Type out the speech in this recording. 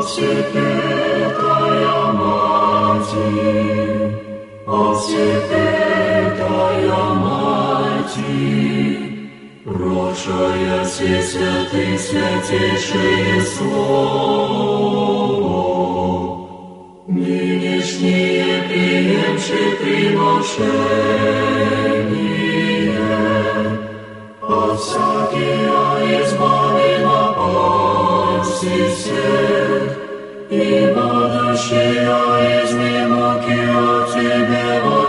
Всепетая Матерь, о Всепетая Матерь, рожая все святых святейшее Слово, нынешнее приемши приношение, от всякие избави напасти всех, и будущее из немуки от Тебе